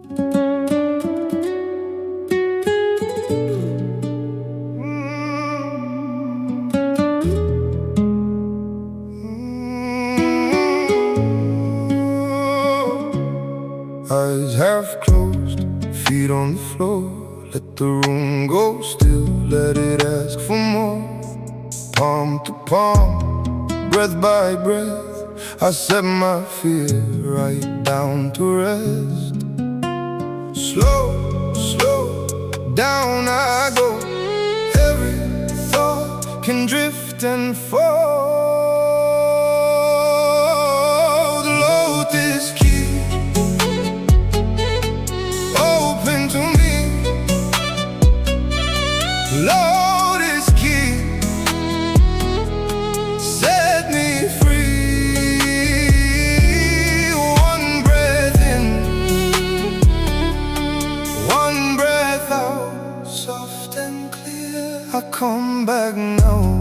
Eyes half closed, feet on the floor. Let the room go still, let it ask for more. Palm to palm, breath by breath, I set my fear right down to rest. Slow, slow, down I go. Every thought can drift and fall. The lotus key open to me. Lotus key set me free. One breath in, one breath out, soft and clear. I come back now.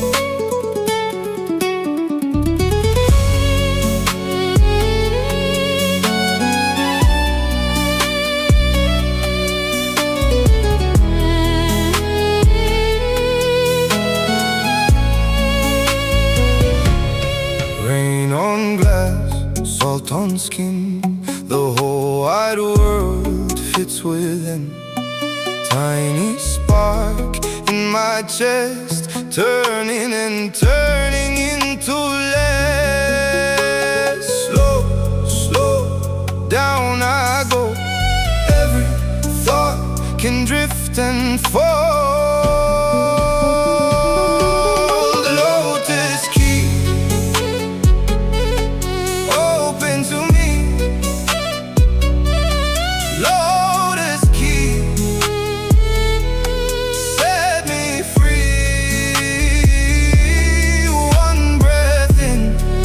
Rain on glass, salt on skin, the whole wide world fits within. Tiny spark in my chest, turning and turning into less. Slow, slow, down I go. Every thought can drift and fall. The lotus key open to me. Lotus key set me free. One breath in,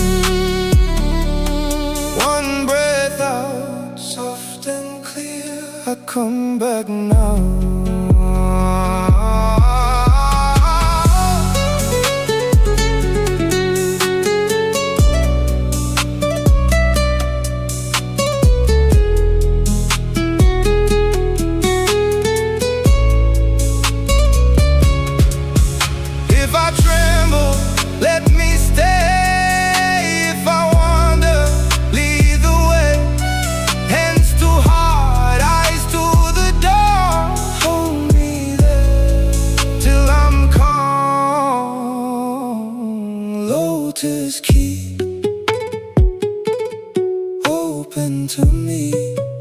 one breath out, soft and clear. I come back now. If I tremble, let me stay. If I wander, lead the way. Hands to heart, eyes to the door. Hold me there till I'm calm. Lotus key open to me.